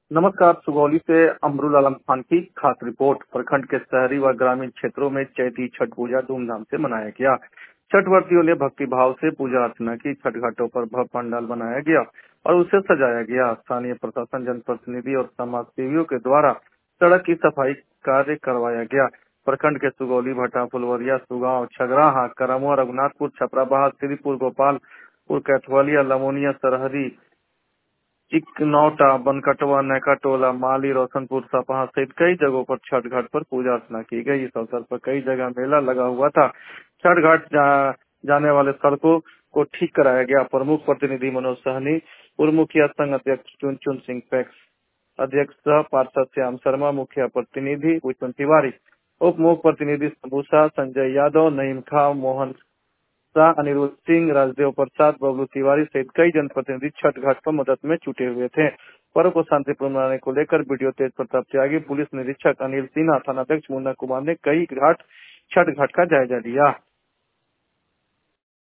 नमस्कार। सुगौली से अमरुल आलम खान की खास रिपोर्ट। प्रखंड के शहरी व ग्रामीण क्षेत्रों में चैती छठ पूजा धूमधाम से मनाया गया। छठ व्रतियों ने भक्ति भाव से पूजा अर्चना की। छठ घाटों पर भव्य पंडाल बनाया गया और उसे सजाया गया। स्थानीय प्रशासन, जनप्रतिनिधि और समाज सेवियों के द्वारा सड़क की सफाई कार्य करवाया गया। प्रखंड के सुगौली, भटा, फुलवरिया, सुगांव, छगराहा, करमुआ, रघुनाथपुर, छपराबाद, श्रीपुर, गोपालपुर, कैथवलिया, लमोनिया, सरहदी, चिकनौटा, बनकटवा, नैकाटोला, माली, रोशनपुर, सपहा सहित कई जगहों पर छठ घाट पर पूजा अर्चना की गई। इस अवसर पर कई जगह मेला लगा हुआ था। छठ घाट जाने वाले सड़कों को ठीक कराया गया। प्रमुख प्रतिनिधि मनोज सहनी, पूर्व मुखिया संघ अध्यक्ष चुन सिंह, पैक्स अध्यक्ष सह पार्षद श्याम शर्मा, मुखिया प्रतिनिधि भूषण तिवारी, उप मुख्य प्रतिनिधि संबूसा, संजय यादव, नईम खां, मोहन शाह, अनिरुद्ध सिंह, राजदेव प्रसाद, बबलू तिवारी सहित कई जनप्रतिनिधि छठ घाट पर मदद में जुटे हुए थे। पर्व को शांतिपूर्ण मनाने को लेकर बीडीओ तेज प्रताप त्यागी, पुलिस निरीक्षक अनिल सिन्हा, थानाध्यक्ष मुन्ना कुमार ने कई छठ घाट का जायजा लिया।